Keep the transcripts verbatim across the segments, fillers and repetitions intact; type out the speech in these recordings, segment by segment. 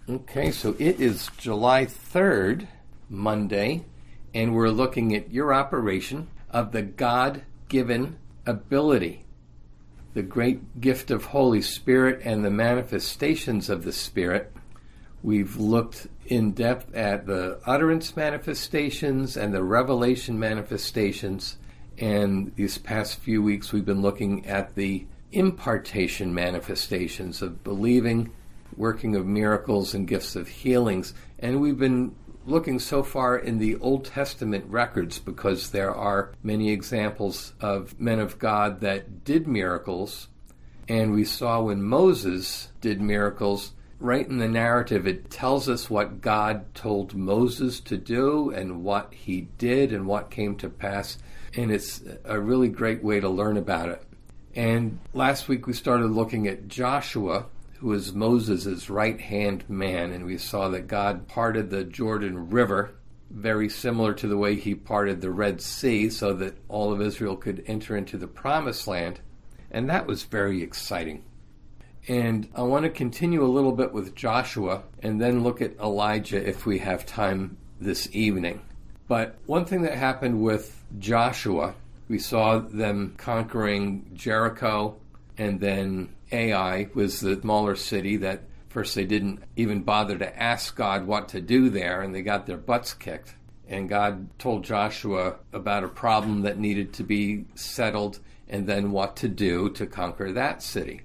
Okay, so it is July third, Monday, and we're looking at your operation of the God-given ability, the great gift of Holy Spirit and the manifestations of the Spirit. We've looked in depth at the utterance manifestations and the revelation manifestations, and these past few weeks we've been looking at the impartation manifestations of believing, working of miracles and gifts of healings. And we've been looking so far in the Old Testament records because there are many examples of men of God that did miracles. And we saw when Moses did miracles, right in the narrative, it tells us what God told Moses to do and what he did and what came to pass. And it's a really great way to learn about it. And last week we started looking at Joshua, who was Moses' right-hand man, and we saw that God parted the Jordan River, very similar to the way he parted the Red Sea, so that all of Israel could enter into the Promised Land, and that was very exciting. And I want to continue a little bit with Joshua, and then look at Elijah if we have time this evening. But one thing that happened with Joshua, we saw them conquering Jericho, and then Ai was the smaller city that first they didn't even bother to ask God what to do there, and they got their butts kicked. And God told Joshua about a problem that needed to be settled and then what to do to conquer that city.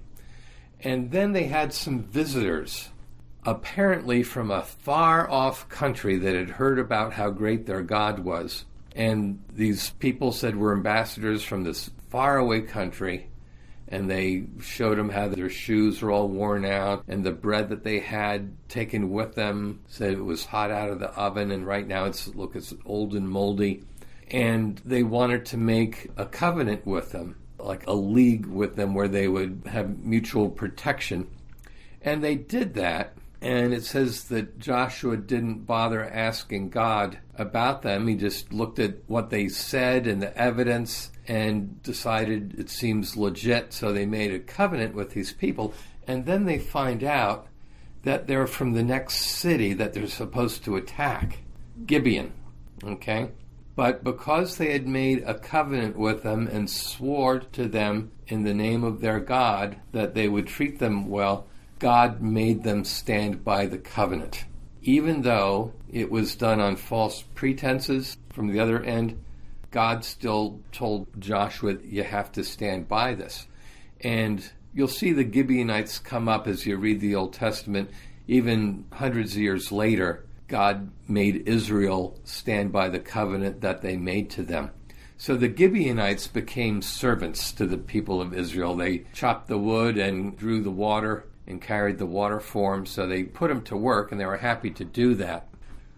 And then they had some visitors, apparently from a far-off country that had heard about how great their God was. And these people said we're ambassadors from this faraway country. And they showed them how their shoes were all worn out, and the bread that they had taken with them said it was hot out of the oven, and right now it's look it's old and moldy. And they wanted to make a covenant with them, like a league with them where they would have mutual protection. And they did that, and it says that Joshua didn't bother asking God about them. He just looked at what they said and the evidence and decided it seems legit, so they made a covenant with these people. And then they find out that they're from the next city that they're supposed to attack, Gibeon, okay? But because they had made a covenant with them and swore to them in the name of their God that they would treat them well, God made them stand by the covenant. Even though it was done on false pretenses from the other end, God still told Joshua, you have to stand by this. And you'll see the Gibeonites come up as you read the Old Testament. Even hundreds of years later, God made Israel stand by the covenant that they made to them. So the Gibeonites became servants to the people of Israel. They chopped the wood and drew the water and carried the water for them. So they put them to work, and they were happy to do that.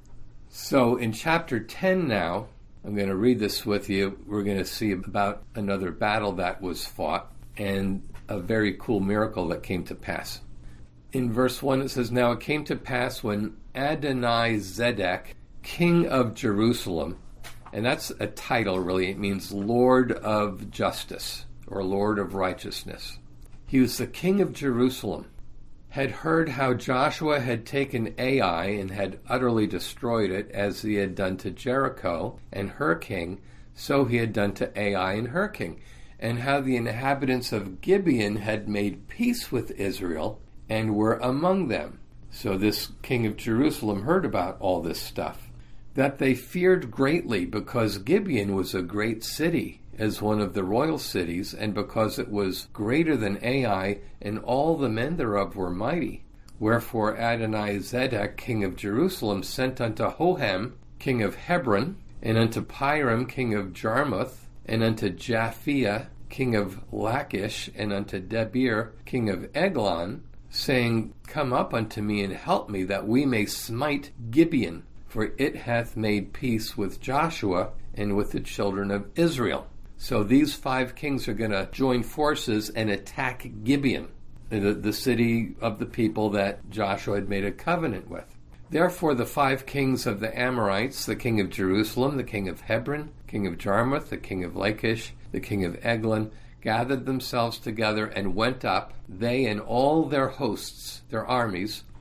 So in chapter ten now, I'm going to read this with you. We're going to see about another battle that was fought and a very cool miracle that came to pass. In verse one it says, Now it came to pass when Adoni-Zedek, king of Jerusalem, and that's a title really, it means Lord of Justice or Lord of Righteousness. He was the king of Jerusalem, had heard how Joshua had taken Ai and had utterly destroyed it, as he had done to Jericho and her king, so he had done to Ai and her king, and how the inhabitants of Gibeon had made peace with Israel and were among them. So this king of Jerusalem heard about all this stuff, that they feared greatly, because Gibeon was a great city, as one of the royal cities, and because it was greater than Ai, and all the men thereof were mighty. Wherefore Adoni-Zedek, king of Jerusalem, sent unto Hoham, king of Hebron, and unto Piram, king of Jarmuth, and unto Japhia, king of Lachish, and unto Debir, king of Eglon, saying, Come up unto me and help me, that we may smite Gibeon, for it hath made peace with Joshua and with the children of Israel. So these five kings are going to join forces and attack Gibeon, the, the city of the people that Joshua had made a covenant with. Therefore the five kings of the Amorites, the king of Jerusalem, the king of Hebron, king of Jarmuth, the king of Lachish, the king of Eglon, gathered themselves together and went up, they and all their hosts, their armies,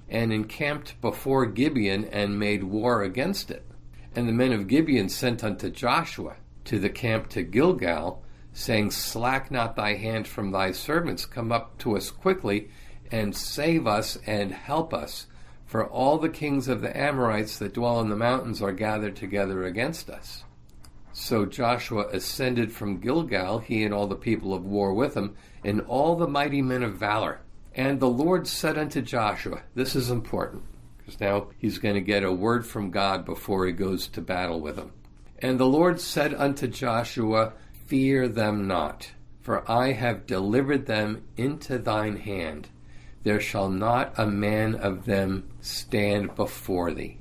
and encamped before Gibeon and made war against it. And the men of Gibeon sent unto Joshua to the camp to Gilgal, saying, Slack not thy hand from thy servants, come up to us quickly, and save us and help us, for all the kings of the Amorites that dwell in the mountains are gathered together against us. So Joshua ascended from Gilgal, he and all the people of war with him, and all the mighty men of valor. And the Lord said unto Joshua, this is important, because now he's going to get a word from God before he goes to battle with him. And the Lord said unto Joshua, Fear them not, for I have delivered them into thine hand. There shall not a man of them stand before thee.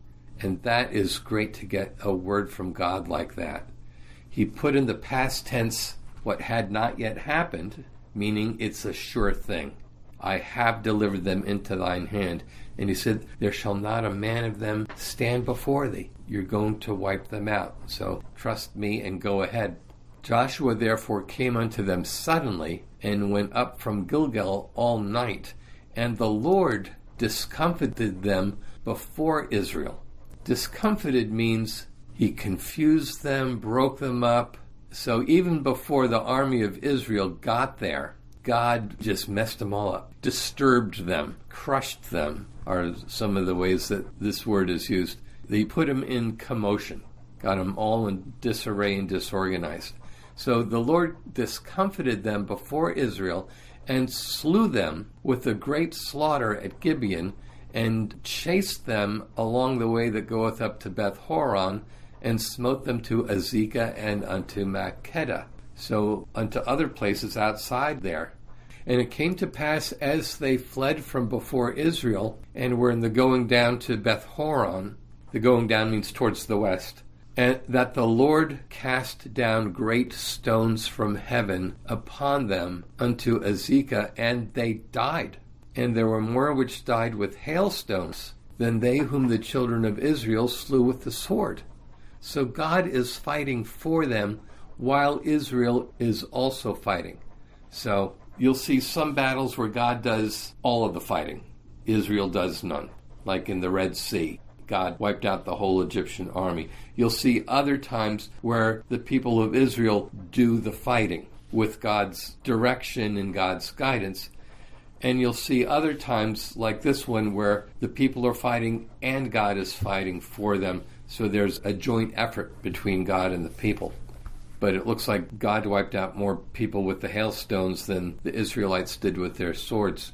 And that is great to get a word from God like that. He put in the past tense what had not yet happened, meaning it's a sure thing. I have delivered them into thine hand. And he said, there shall not a man of them stand before thee. You're going to wipe them out. So trust me and go ahead. Joshua therefore came unto them suddenly, and went up from Gilgal all night. And the Lord discomfited them before Israel. Discomfited means he confused them, broke them up. So even before the army of Israel got there, God just messed them all up, disturbed them, crushed them, are some of the ways that this word is used. He put them in commotion, got them all in disarray and disorganized. So the Lord discomfited them before Israel and slew them with a great slaughter at Gibeon, and chased them along the way that goeth up to Beth Horon, and smote them to Azekah and unto Makkedah, so unto other places outside there. And it came to pass, as they fled from before Israel, and were in the going down to Beth Horon, the going down means towards the west, and that the Lord cast down great stones from heaven upon them unto Azekah, and they died. And there were more which died with hailstones than they whom the children of Israel slew with the sword. So God is fighting for them while Israel is also fighting. So you'll see some battles where God does all of the fighting. Israel does none, like in the Red Sea. God wiped out the whole Egyptian army. You'll see other times where the people of Israel do the fighting with God's direction and God's guidance. And you'll see other times like this one where the people are fighting and God is fighting for them. So there's a joint effort between God and the people. But it looks like God wiped out more people with the hailstones than the Israelites did with their swords.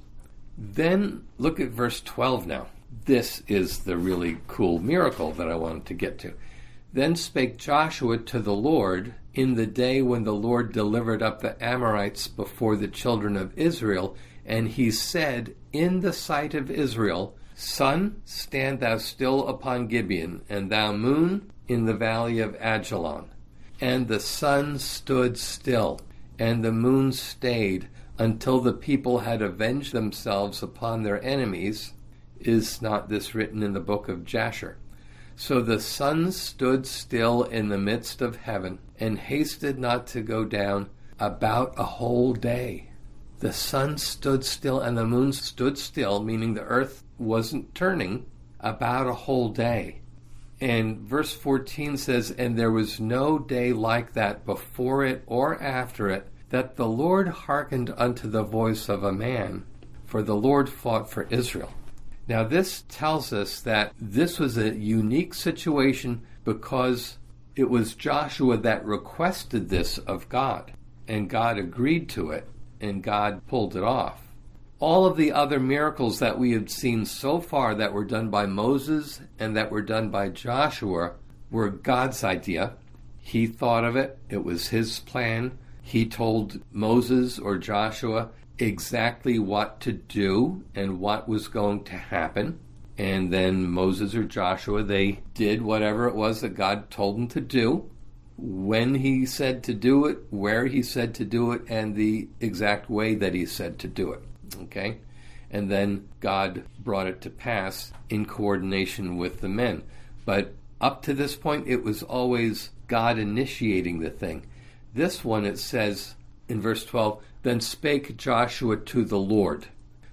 Then look at verse twelve now. This is the really cool miracle that I wanted to get to. Then spake Joshua to the Lord in the day when the Lord delivered up the Amorites before the children of Israel, and he said in the sight of Israel, Sun, stand thou still upon Gibeon, and thou moon in the valley of Ajalon. And the sun stood still, and the moon stayed, until the people had avenged themselves upon their enemies. Is not this written in the book of Jasher? So the sun stood still in the midst of heaven, and hasted not to go down about a whole day. The sun stood still and the moon stood still, meaning the earth wasn't turning, about a whole day. And verse fourteen says, And there was no day like that before it or after it, that the Lord hearkened unto the voice of a man, for the Lord fought for Israel. Now this tells us that this was a unique situation because it was Joshua that requested this of God, and God agreed to it, and God pulled it off. All of the other miracles that we have seen so far that were done by Moses and that were done by Joshua were God's idea. He thought of it. It was his plan. He told Moses or Joshua exactly what to do and what was going to happen. And then Moses or Joshua, they did whatever it was that God told them to do, when he said to do it, where he said to do it, and the exact way that he said to do it. Okay? And then God brought it to pass in coordination with the men. But up to this point, it was always God initiating the thing. This one, it says in verse twelve, Then spake Joshua to the Lord.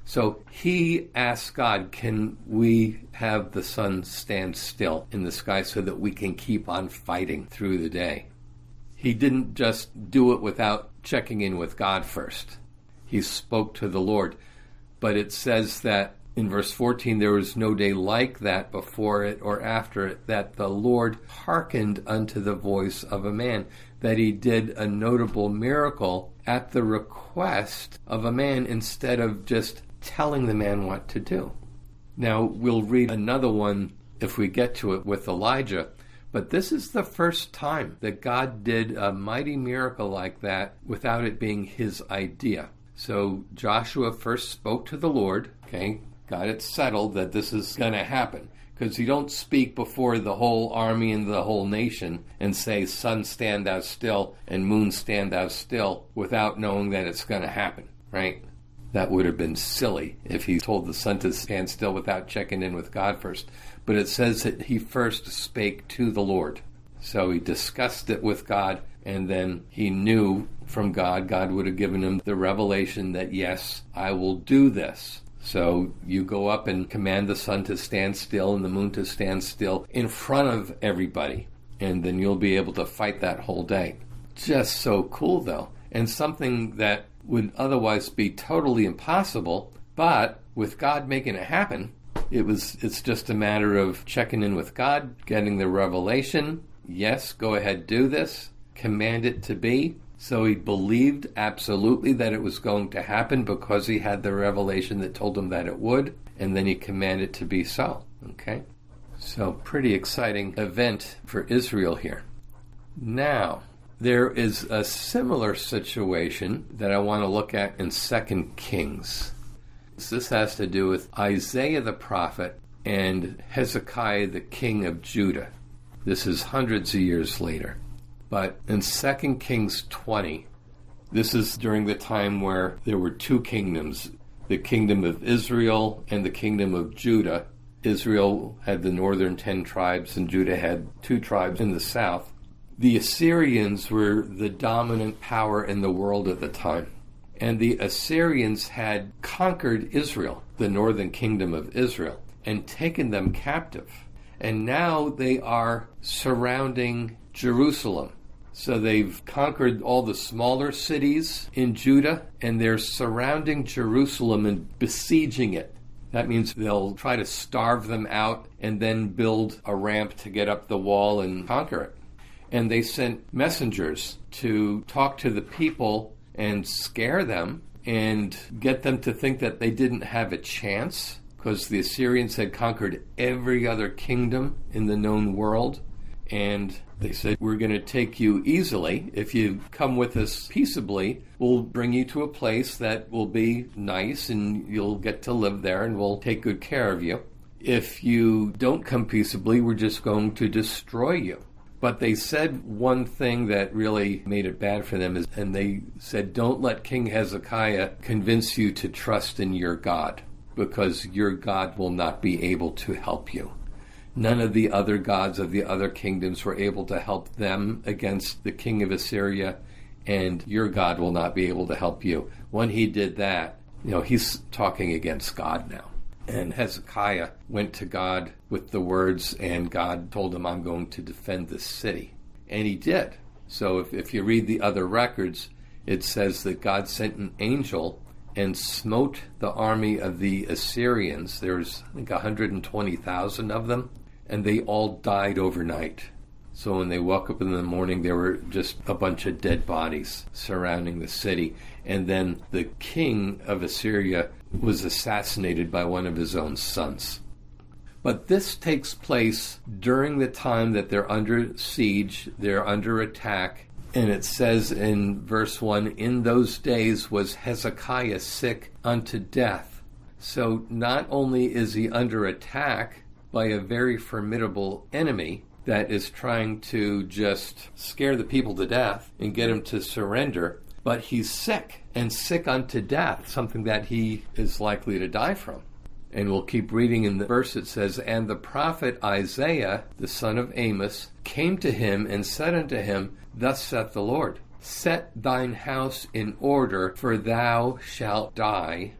So he asked God, can we have the sun stand still in the sky so that we can keep on fighting through the day? He didn't just do it without checking in with God first. He spoke to the Lord. But it says that in verse fourteen, there was no day like that before it or after it, that the Lord hearkened unto the voice of a man, that he did a notable miracle at the request of a man instead of just telling the man what to do. Now, we'll read another one if we get to it with Elijah, but this is the first time that God did a mighty miracle like that without it being his idea. So Joshua first spoke to the Lord, okay, got it settled that this is going to happen. Because you don't speak before the whole army and the whole nation and say, sun, stand thou still, and moon, stand thou still, without knowing that it's going to happen, right? That would have been silly if he told the sun to stand still without checking in with God first. But it says that he first spake to the Lord. So he discussed it with God, and then he knew from God, God would have given him the revelation that, yes, I will do this. So you go up and command the sun to stand still and the moon to stand still in front of everybody, and then you'll be able to fight that whole day. Just so cool, though, and something that would otherwise be totally impossible, but with God making it happen, it was it's just a matter of checking in with God, getting the revelation. Yes, go ahead, do this, command it to be. So he believed absolutely that it was going to happen because he had the revelation that told him that it would, and then he commanded it to be so. Okay? So pretty exciting event for Israel here. Now, there is a similar situation that I want to look at in Second Kings. This has to do with Isaiah the prophet and Hezekiah the king of Judah. This is hundreds of years later. But in Second Kings twenty, this is during the time where there were two kingdoms, the kingdom of Israel and the kingdom of Judah. Israel had the northern ten tribes, and Judah had two tribes in the south. The Assyrians were the dominant power in the world at the time. And the Assyrians had conquered Israel, the northern kingdom of Israel, and taken them captive. And now they are surrounding Jerusalem. So they've conquered all the smaller cities in Judah, and they're surrounding Jerusalem and besieging it. That means they'll try to starve them out and then build a ramp to get up the wall and conquer it. And they sent messengers to talk to the people and scare them and get them to think that they didn't have a chance, because the Assyrians had conquered every other kingdom in the known world. And they said, we're going to take you easily. If you come with us peaceably, we'll bring you to a place that will be nice and you'll get to live there and we'll take good care of you. If you don't come peaceably, we're just going to destroy you. But they said one thing that really made it bad for them, is, and they said, don't let King Hezekiah convince you to trust in your God, because your God will not be able to help you. None of the other gods of the other kingdoms were able to help them against the king of Assyria, and your God will not be able to help you. When he did that, you know, he's talking against God now. And Hezekiah went to God with the words, and God told him, I'm going to defend this city. And he did. So if, if you read the other records, it says that God sent an angel and smote the army of the Assyrians. There's, I think, one hundred twenty thousand of them, and they all died overnight. So when they woke up in the morning, there were just a bunch of dead bodies surrounding the city. And then the king of Assyria was assassinated by one of his own sons. But this takes place during the time that they're under siege, they're under attack. And it says in verse one, in those days was Hezekiah sick unto death. So not only is he under attack by a very formidable enemy that is trying to just scare the people to death and get them to surrender, but he's sick, and sick unto death, something that he is likely to die from. And we'll keep reading in the verse. It says, and the prophet Isaiah, the son of Amos, came to him and said unto him, thus saith the Lord, set thine house in order, for thou shalt die,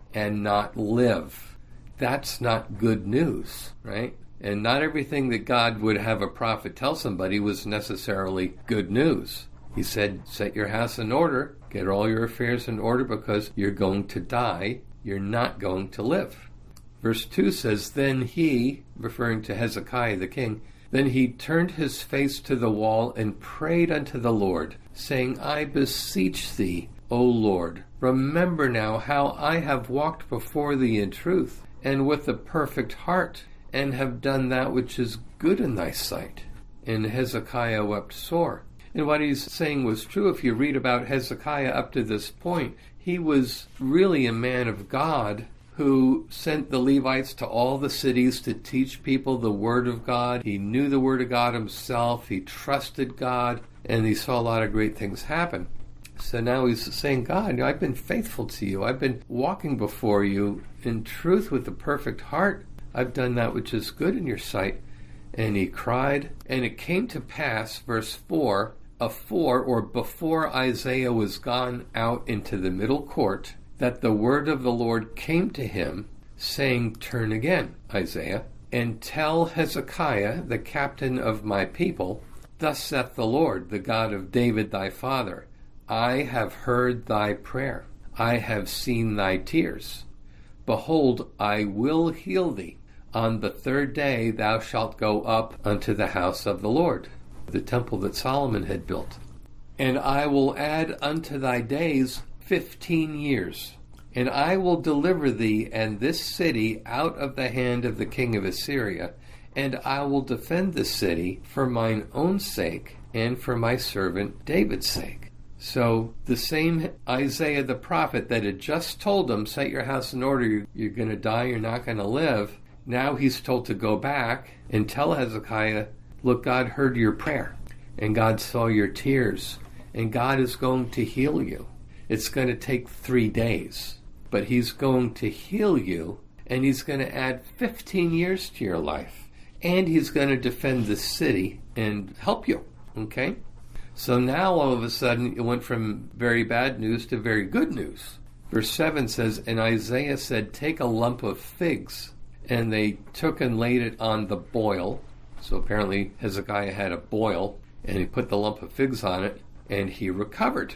and not live. That's not good news, right? And not everything that God would have a prophet tell somebody was necessarily good news. He said, set your house in order, get all your affairs in order, because you're going to die. You're not going to live. Verse two says, then he, referring to Hezekiah the king, then he turned his face to the wall and prayed unto the Lord, saying, I beseech thee, O Lord, remember now how I have walked before thee in truth, and with a perfect heart, and have done that which is good in thy sight. And Hezekiah wept sore. And what he's saying was true. If you read about Hezekiah up to this point, he was really a man of God who sent the Levites to all the cities to teach people the Word of God. He knew the Word of God himself. He trusted God, and he saw a lot of great things happen. So now he's saying, God, you know, I've been faithful to you. I've been walking before you in truth with a perfect heart. I've done that which is good in your sight. And he cried, and it came to pass, verse four, afore or before Isaiah was gone out into the middle court, that the word of the Lord came to him, saying, turn again, Isaiah, and tell Hezekiah, the captain of my people, thus saith the Lord, the God of David thy father, I have heard thy prayer, I have seen thy tears. Behold, I will heal thee. On the third day thou shalt go up unto the house of the Lord, the temple that Solomon had built. And I will add unto thy days fifteen years. And I will deliver thee and this city out of the hand of the king of Assyria, and I will defend this city for mine own sake and for my servant David's sake. So the same Isaiah the prophet that had just told him, set your house in order, you're going to die, you're not going to live, now he's told to go back and tell Hezekiah, look, God heard your prayer, and God saw your tears, and God is going to heal you. It's going to take three days, but he's going to heal you, and he's going to add fifteen years to your life, and he's going to defend the city and help you, okay? So now all of a sudden it went from very bad news to very good news. Verse seven says, and Isaiah said, take a lump of figs. And they took and laid it on the boil. So apparently Hezekiah had a boil, and he put the lump of figs on it, and he recovered.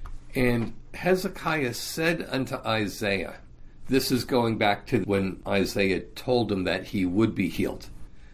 And Hezekiah said unto Isaiah, this is going back to when Isaiah told him that he would be healed.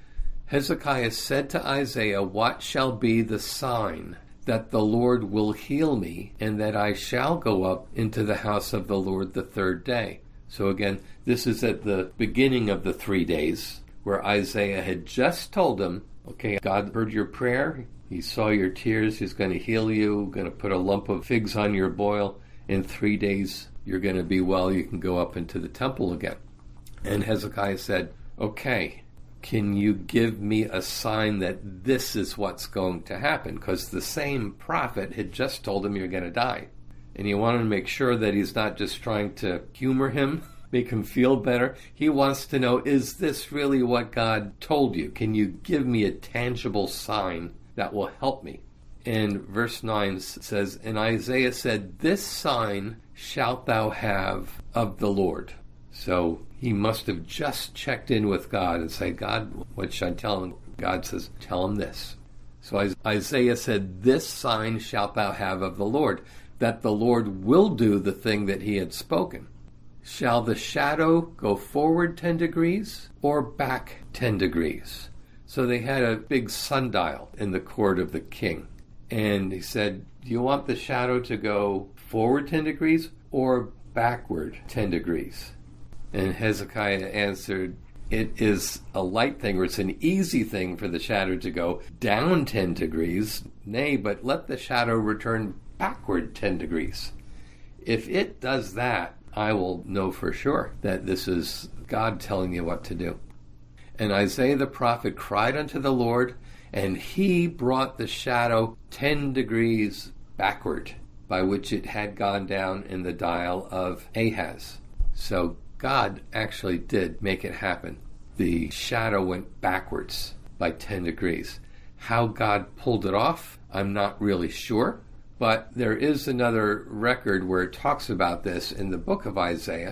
Hezekiah said to Isaiah, what shall be the sign that the Lord will heal me, and that I shall go up into the house of the Lord the third day? So again, this is at the beginning of the three days, where Isaiah had just told him, okay, God heard your prayer, he saw your tears, he's going to heal you, going to put a lump of figs on your boil, in three days you're going to be well, you can go up into the temple again. And Hezekiah said, okay, can you give me a sign that this is what's going to happen? Because the same prophet had just told him you're going to die. And he wanted to make sure that he's not just trying to humor him, make him feel better. He wants to know, is this really what God told you? Can you give me a tangible sign that will help me? And verse nine says, and Isaiah said, this sign shalt thou have of the Lord. So he must have just checked in with God and said, God, what should I tell him? God says, tell him this. So Isaiah said, this sign shalt thou have of the Lord, that the Lord will do the thing that he had spoken. Shall the shadow go forward ten degrees or back ten degrees? So they had a big sundial in the court of the king. And he said, do you want the shadow to go forward ten degrees or backward ten degrees? And Hezekiah answered, it is a light thing, or it's an easy thing for the shadow to go down ten degrees. Nay, but let the shadow return backward ten degrees. If it does that, I will know for sure that this is God telling you what to do. And Isaiah the prophet cried unto the Lord, and he brought the shadow ten degrees backward, by which it had gone down in the dial of Ahaz. So God actually did make it happen. The shadow went backwards by ten degrees. How God pulled it off, I'm not really sure. But there is another record where it talks about this in the book of Isaiah.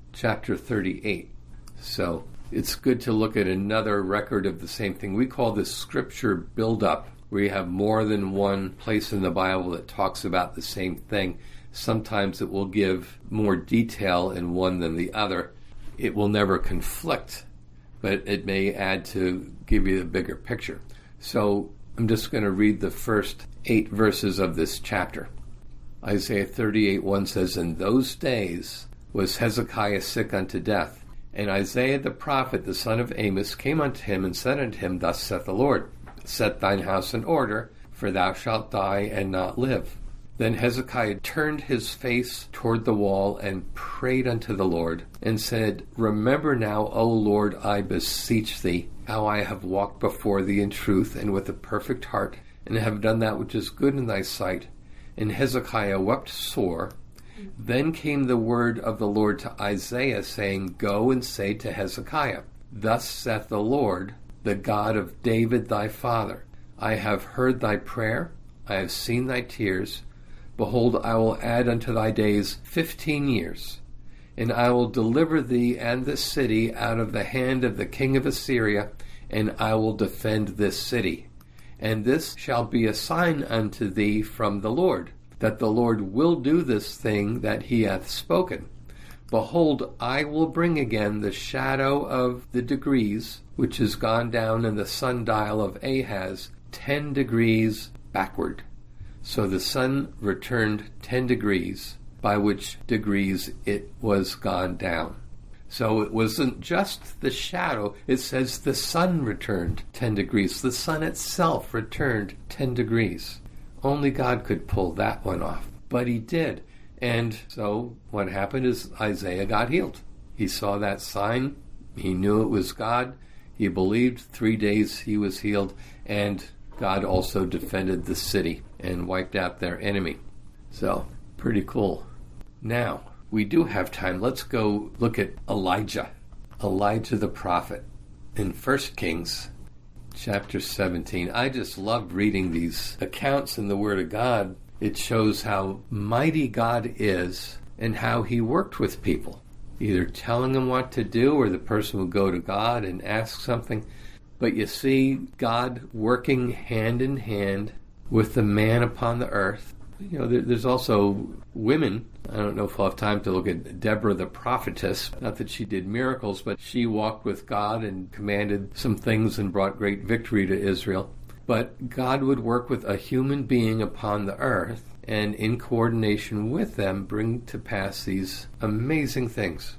chapter thirty-eight. So it's good to look at another record of the same thing. We call this scripture build-up, where you have more than one place in the Bible that talks about the same thing. Sometimes it will give more detail in one than the other. It will never conflict, but it may add to give you a bigger picture. So I'm just going to read the first eight verses of this chapter. Isaiah thirty-eight one says, "In those days was Hezekiah sick unto death. And Isaiah the prophet, the son of Amos, came unto him and said unto him, Thus saith the Lord, Set thine house in order, for thou shalt die and not live. Then Hezekiah turned his face toward the wall and prayed unto the Lord, and said, Remember now, O Lord, I beseech thee, how I have walked before thee in truth and with a perfect heart, and have done that which is good in thy sight. And Hezekiah wept sore. Then came the word of the Lord to Isaiah, saying, Go and say to Hezekiah, Thus saith the Lord, the God of David thy father, I have heard thy prayer, I have seen thy tears. Behold, I will add unto thy days fifteen years, and I will deliver thee and this city out of the hand of the king of Assyria, and I will defend this city. And this shall be a sign unto thee from the Lord, that the Lord will do this thing that he hath spoken. Behold, I will bring again the shadow of the degrees, which is gone down in the sundial of Ahaz, ten degrees backward. So the sun returned ten degrees, by which degrees it was gone down. So it wasn't just the shadow, it says the sun returned ten degrees. The sun itself returned ten degrees. Only God could pull that one off, but he did. And so what happened is Isaiah got healed. He saw that sign, he knew it was God, he believed, three days he was healed, and God also defended the city and wiped out their enemy. So, pretty cool. Now, we do have time. Let's go look at Elijah. Elijah the prophet in First Kings chapter seventeen. I just love reading these accounts in the Word of God. It shows how mighty God is and how he worked with people, either telling them what to do or the person would go to God and ask something. But you see God working hand in hand with the man upon the earth. You know, there, there's also women. I don't know if we'll have time to look at Deborah the prophetess. Not that she did miracles, but she walked with God and commanded some things and brought great victory to Israel. But God would work with a human being upon the earth and in coordination with them bring to pass these amazing things.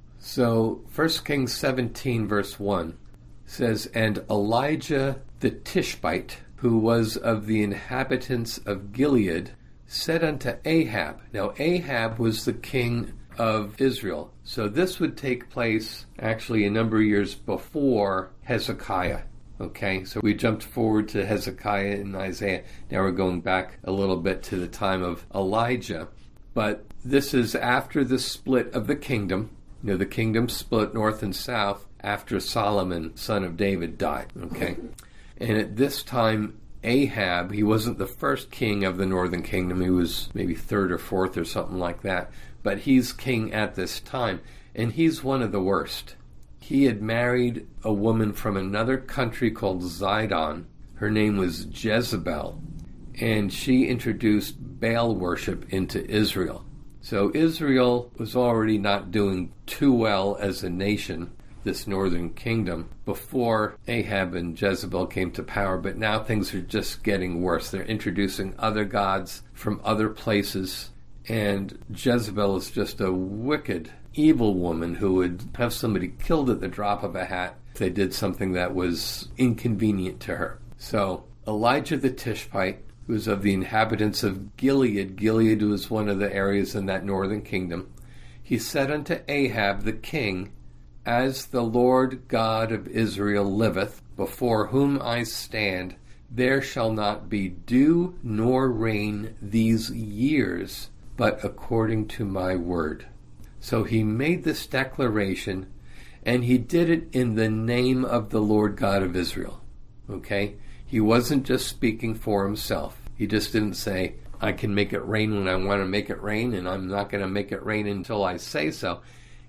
So First Kings seventeen verse one says, And Elijah the Tishbite, who was of the inhabitants of Gilead, said unto Ahab. Now Ahab was the king of Israel. So this would take place actually a number of years before Hezekiah. Okay, so we jumped forward to Hezekiah and Isaiah. Now we're going back a little bit to the time of Elijah. But this is after the split of the kingdom. You know, the kingdom split north and south after Solomon, son of David, died. Okay, and at this time, Ahab, he wasn't the first king of the northern kingdom. He was maybe third or fourth or something like that. But he's king at this time, and he's one of the worst. He had married a woman from another country called Zidon. Her name was Jezebel, and she introduced Baal worship into Israel. So Israel was already not doing too well as a nation, this northern kingdom, before Ahab and Jezebel came to power, but now things are just getting worse. They're introducing other gods from other places, and Jezebel is just a wicked, evil woman who would have somebody killed at the drop of a hat if they did something that was inconvenient to her. So Elijah the Tishbite, who was of the inhabitants of Gilead, Gilead was one of the areas in that northern kingdom, he said unto Ahab the king, As the Lord God of Israel liveth, before whom I stand, there shall not be dew nor rain these years, but according to my word. So he made this declaration, and he did it in the name of the Lord God of Israel. Okay? He wasn't just speaking for himself. He just didn't say, I can make it rain when I want to make it rain, and I'm not going to make it rain until I say so.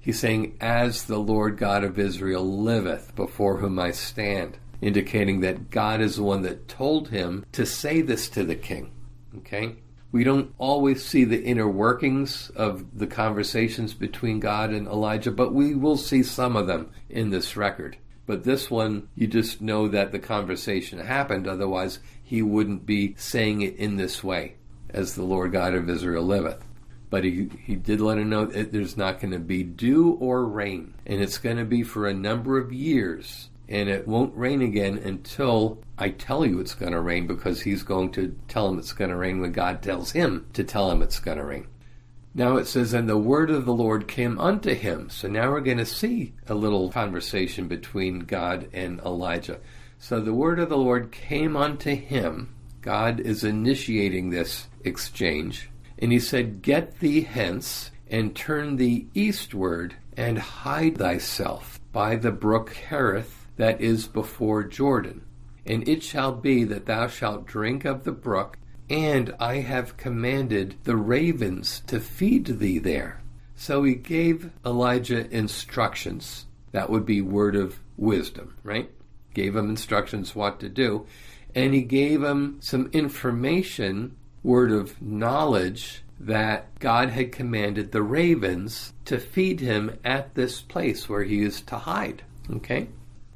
He's saying, as the Lord God of Israel liveth, before whom I stand, indicating that God is the one that told him to say this to the king. Okay? We don't always see the inner workings of the conversations between God and Elijah, but we will see some of them in this record. But this one, you just know that the conversation happened, otherwise he wouldn't be saying it in this way, as the Lord God of Israel liveth. But he, he did let him know that there's not going to be dew or rain, and it's going to be for a number of years. And it won't rain again until I tell you it's going to rain, because he's going to tell him it's going to rain when God tells him to tell him it's going to rain. Now it says, and the word of the Lord came unto him. So now we're going to see a little conversation between God and Elijah. So the word of the Lord came unto him. God is initiating this exchange. And he said, get thee hence, and turn thee eastward, and hide thyself by the brook Cherith, that is before Jordan. And it shall be that thou shalt drink of the brook, and I have commanded the ravens to feed thee there. So he gave Elijah instructions. That would be word of wisdom, right? Gave him instructions what to do. And he gave him some information, word of knowledge, that God had commanded the ravens to feed him at this place where he is to hide. Okay?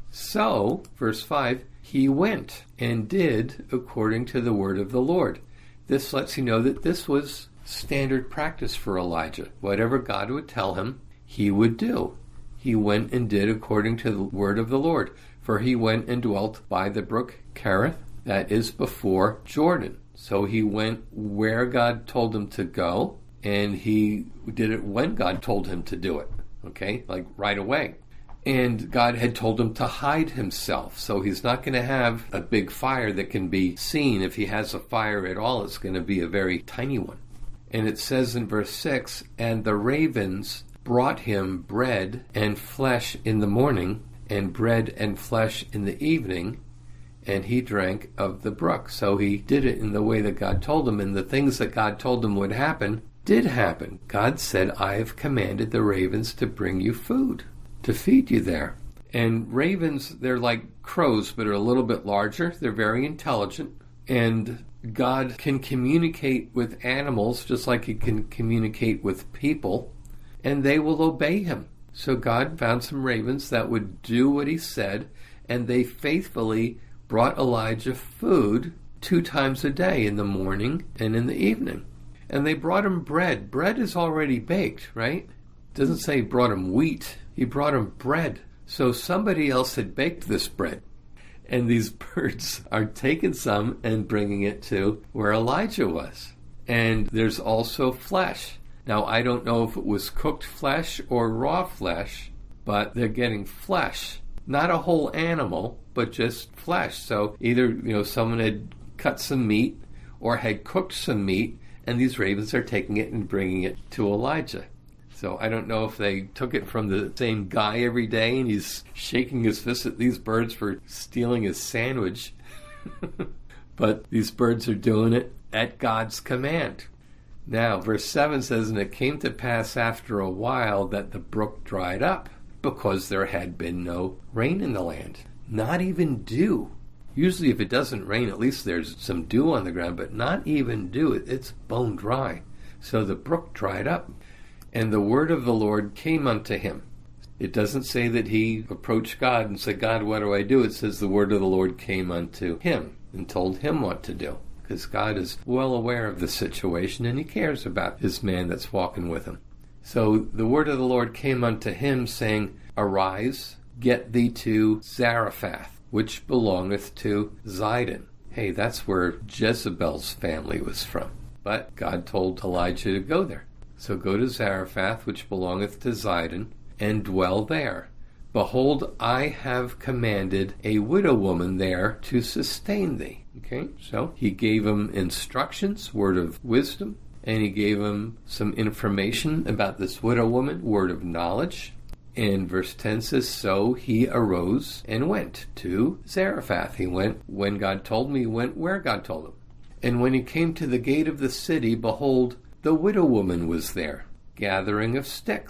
So, verse five, he went and did according to the word of the Lord. This lets you know that this was standard practice for Elijah. Whatever God would tell him, he would do. He went and did according to the word of the Lord. For he went and dwelt by the brook Cherith, that is before Jordan. So he went where God told him to go, and he did it when God told him to do it. Okay? Like right away. And God had told him to hide himself. So he's not going to have a big fire that can be seen. If he has a fire at all, it's going to be a very tiny one. And it says in verse six, and the ravens brought him bread and flesh in the morning, and bread and flesh in the evening, and he drank of the brook. So he did it in the way that God told him, and the things that God told him would happen did happen. God said, I have commanded the ravens to bring you food, to feed you there. And ravens, they're like crows, but are a little bit larger. They're very intelligent. And God can communicate with animals just like he can communicate with people, and they will obey him. So God found some ravens that would do what he said, and they faithfully brought Elijah food two times a day, in the morning and in the evening. And they brought him bread. Bread is already baked, right? It doesn't say he brought him wheat. He brought him bread. So somebody else had baked this bread. And these birds are taking some and bringing it to where Elijah was. And there's also flesh. Now, I don't know if it was cooked flesh or raw flesh, but they're getting flesh. Not a whole animal, but just flesh. So either, you know, someone had cut some meat or had cooked some meat, and these ravens are taking it and bringing it to Elijah. So I don't know if they took it from the same guy every day and he's shaking his fist at these birds for stealing his sandwich. But these birds are doing it at God's command. Now, verse seven says, and it came to pass after a while that the brook dried up, because there had been no rain in the land. Not even dew. Usually if it doesn't rain, at least there's some dew on the ground, but not even dew. It's bone dry. So the brook dried up. And the word of the Lord came unto him. It doesn't say that he approached God and said, God, what do I do? It says the word of the Lord came unto him and told him what to do. Because God is well aware of the situation, and he cares about his man that's walking with him. So the word of the Lord came unto him, saying, arise, get thee to Zarephath, which belongeth to Zidon. Hey, that's where Jezebel's family was from. But God told Elijah to go there. So go to Zarephath, which belongeth to Zidon, and dwell there. Behold, I have commanded a widow woman there to sustain thee. Okay, so he gave him instructions, word of wisdom, and he gave him some information about this widow woman, word of knowledge. And verse ten says, so he arose and went to Zarephath. He went when God told him, he went where God told him. And when he came to the gate of the city, behold, the widow woman was there, gathering of sticks.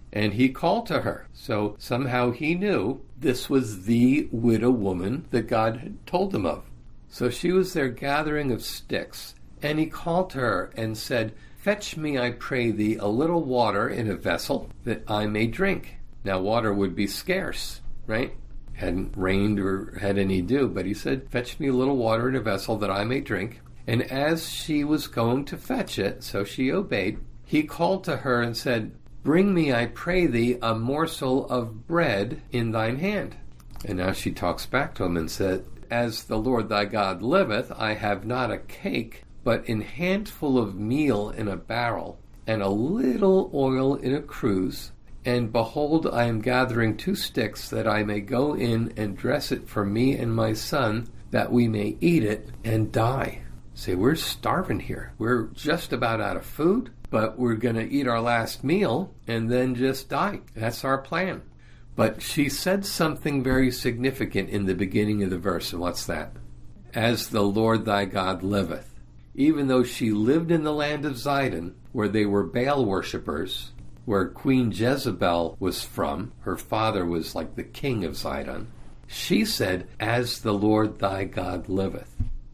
And he called to her. So somehow he knew this was the widow woman that God had told him of. So she was there gathering of sticks. And he called to her and said, "Fetch me, I pray thee, a little water in a vessel that I may drink." Now water would be scarce, right? Hadn't rained or had any dew. But he said, "Fetch me a little water in a vessel that I may drink." And as she was going to fetch it, so she obeyed, he called to her and said, "Bring me, I pray thee, a morsel of bread in thine hand." And now she talks back to him and said, "As the Lord thy God liveth, I have not a cake, but an handful of meal in a barrel, and a little oil in a cruse. And behold, I am gathering two sticks, that I may go in and dress it for me and my son, that we may eat it and die." Say, we're starving here. We're just about out of food, but we're going to eat our last meal and then just die. That's our plan. But she said something very significant in the beginning of the verse, and what's that? "As the Lord thy God liveth." Even though she lived in the land of Zidon, where they were Baal worshippers, where Queen Jezebel was from, her father was like the king of Zidon, she said, "As the Lord thy God liveth."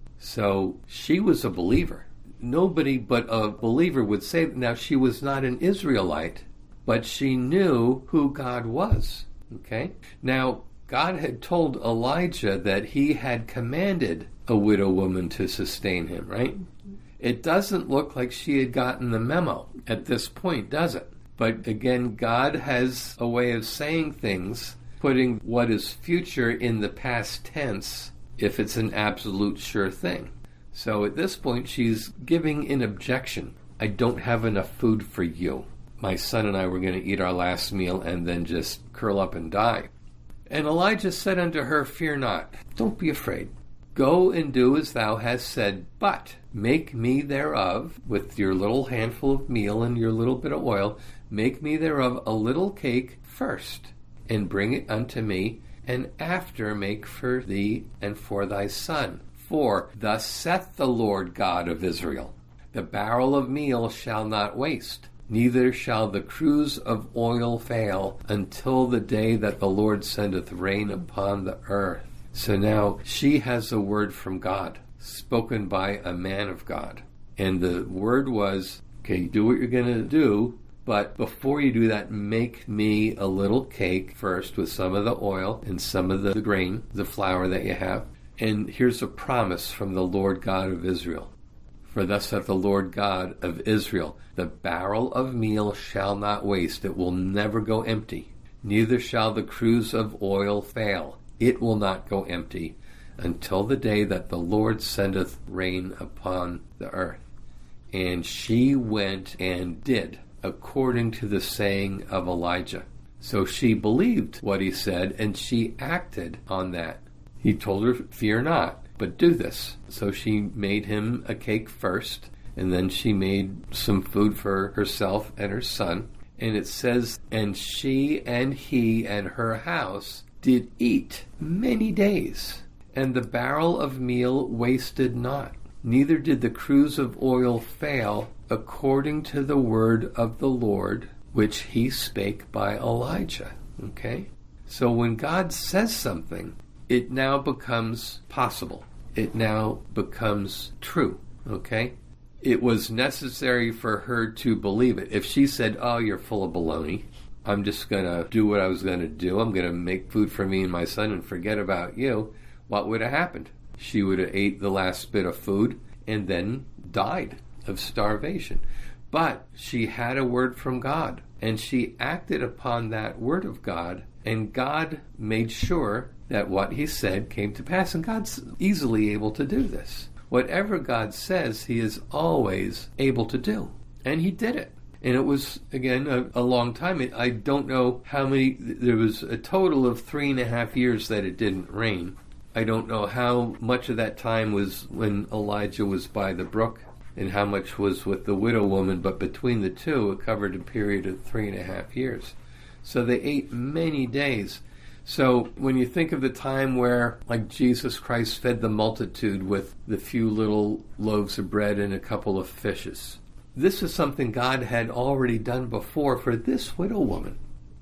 So she was a believer. Nobody but a believer would say that. Now, she was not an Israelite, but she knew who God was. Okay? Now, God had told Elijah that he had commanded a widow woman to sustain him, right? It doesn't look like she had gotten the memo at this point, does it? But again, God has a way of saying things, putting what is future in the past tense, if it's an absolute sure thing. So at this point, she's giving an objection. "I don't have enough food for you. My son and I were going to eat our last meal and then just curl up and die." And Elijah said unto her, "Fear not, don't be afraid. Go and do as thou hast said, but make me thereof," with your little handful of meal and your little bit of oil, "make me thereof a little cake first, and bring it unto me, and after make for thee and for thy son. For thus saith the Lord God of Israel, the barrel of meal shall not waste, neither shall the cruse of oil fail, until the day that the Lord sendeth rain upon the earth." So now she has a word from God, spoken by a man of God. And the word was, okay, do what you're going to do, but before you do that, make me a little cake first with some of the oil and some of the grain, the flour that you have. And here's a promise from the Lord God of Israel. "For thus saith the Lord God of Israel, the barrel of meal shall not waste, it will never go empty. Neither shall the cruse of oil fail, it will not go empty, until the day that the Lord sendeth rain upon the earth." And she went and did according to the saying of Elijah. So she believed what he said, and she acted on that. He told her, "Fear not, but do this." So she made him a cake first, and then she made some food for herself and her son. And it says, "And she and he and her house did eat many days, and the barrel of meal wasted not, neither did the cruse of oil fail, according to the word of the Lord, which he spake by Elijah." Okay? So when God says something, it now becomes possible. It now becomes true. Okay? It was necessary for her to believe it. If she said, "Oh, you're full of baloney, I'm just going to do what I was going to do, I'm going to make food for me and my son and forget about you," what would have happened? She would have ate the last bit of food and then died of starvation. But she had a word from God, and she acted upon that word of God, and God made sure that what he said came to pass. And God's easily able to do this. Whatever God says, he is always able to do. And he did it. And it was, again, a, a long time. I don't know how many, there was a total of three and a half years that it didn't rain. I don't know how much of that time was when Elijah was by the brook and how much was with the widow woman, but between the two, it covered a period of three and a half years. So they ate many days. So when you think of the time where, like, Jesus Christ fed the multitude with the few little loaves of bread and a couple of fishes, this is something God had already done before for this widow woman.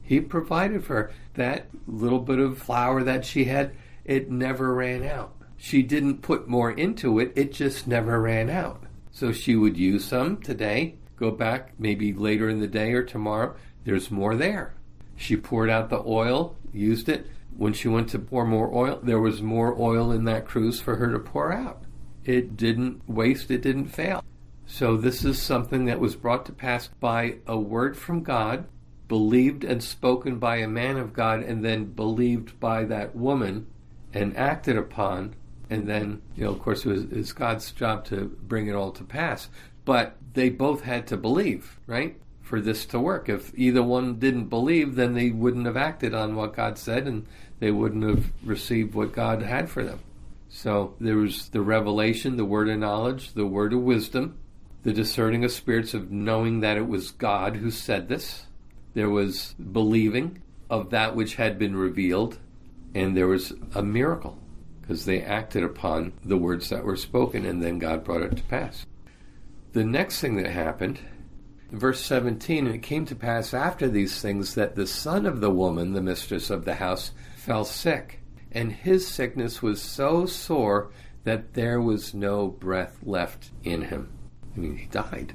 He provided for her. That little bit of flour that she had, it never ran out. She didn't put more into it, it just never ran out. So she would use some today, go back maybe later in the day or tomorrow, there's more there. She poured out the oil, used it. When she went to pour more oil, there was more oil in that cruse for her to pour out. It didn't waste, it didn't fail. So this is something that was brought to pass by a word from God, believed and spoken by a man of God, and then believed by that woman and acted upon. And then, you know, of course, it was, it was God's job to bring it all to pass. But they both had to believe, right, for this to work. If either one didn't believe, then they wouldn't have acted on what God said, and they wouldn't have received what God had for them. So there was the revelation, the word of knowledge, the word of wisdom, the discerning of spirits of knowing that it was God who said this. There was believing of that which had been revealed, and there was a miracle because they acted upon the words that were spoken, and then God brought it to pass. The next thing that happened, verse seventeen, and it came to pass after these things that the son of the woman, the mistress of the house, fell sick, and his sickness was so sore that there was no breath left in him. I mean, he died.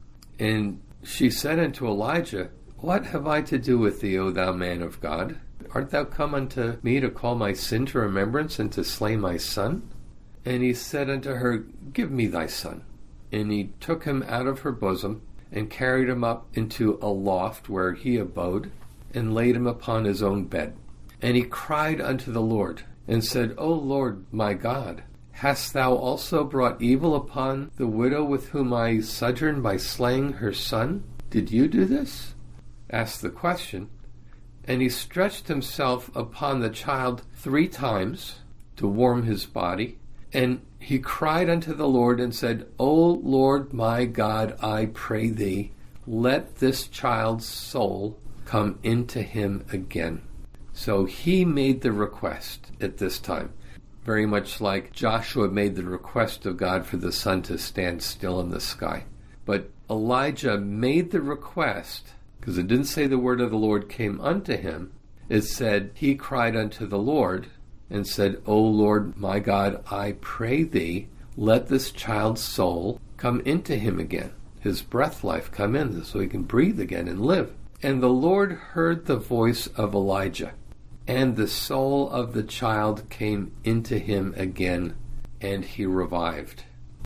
And she said unto Elijah, What have I to do with thee, O thou man of God? Art thou come unto me to call my sin to remembrance and to slay my son? And he said unto her, Give me thy son. And he took him out of her bosom, and carried him up into a loft where he abode, and laid him upon his own bed. And he cried unto the Lord, and said, O Lord my God, hast thou also brought evil upon the widow with whom I sojourned by slaying her son? Did you do this? Asked the question. And he stretched himself upon the child three times to warm his body, and he cried unto the Lord and said, O Lord my God, I pray thee, let this child's soul come into him again. So he made the request at this time, very much like Joshua made the request of God for the sun to stand still in the sky. But Elijah made the request, because it didn't say the word of the Lord came unto him. It said he cried unto the Lord and said, O Lord my God, I pray thee, let this child's soul come into him again, his breath life come in, so he can breathe again and live. And the Lord heard the voice of Elijah, and the soul of the child came into him again, and he revived.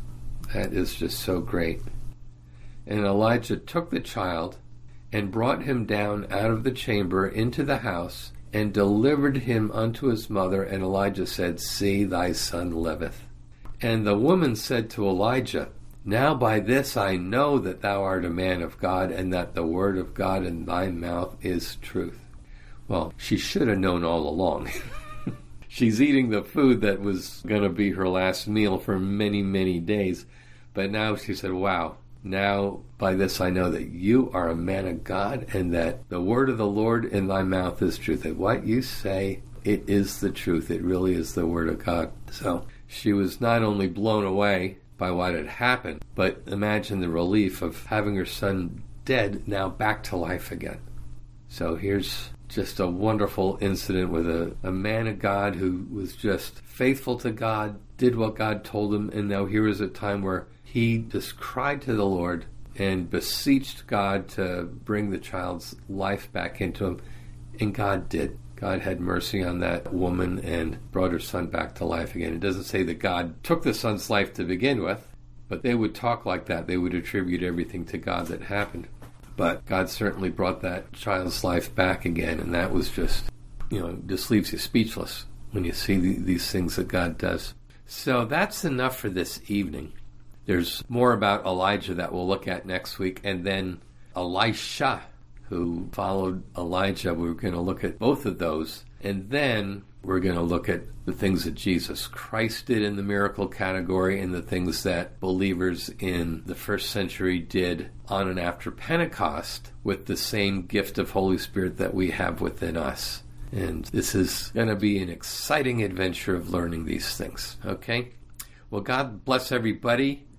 That is just so great. And Elijah took the child and brought him down out of the chamber into the house, and delivered him unto his mother. And Elijah said, See, thy son liveth. And the woman said to Elijah, Now by this I know that thou art a man of God, and that the word of God in thy mouth is truth. Well, she should have known all along. She's eating the food that was going to be her last meal for many, many days. But now she said, wow, now by this I know that you are a man of God, and that the word of the Lord in thy mouth is truth. That what you say, it is the truth. It really is the word of God. So she was not only blown away by what had happened, but imagine the relief of having her son dead, now back to life again. So here's just a wonderful incident with a, a man of God who was just faithful to God, did what God told him, and now here is a time where he just cried to the Lord and beseeched God to bring the child's life back into him, and God did. God had mercy on that woman and brought her son back to life again. It doesn't say that God took the son's life to begin with, but they would talk like that. They would attribute everything to God that happened. But God certainly brought that child's life back again, and that was just, you know, just leaves you speechless when you see the, these things that God does. So that's enough for this evening. There's more about Elijah that we'll look at next week, and then Elisha, who followed Elijah. We're going to look at both of those, and then we're going to look at the things that Jesus Christ did in the miracle category and the things that believers in the first century did on and after Pentecost with the same gift of Holy Spirit that we have within us. And this is going to be an exciting adventure of learning these things, okay? Well, God bless everybody.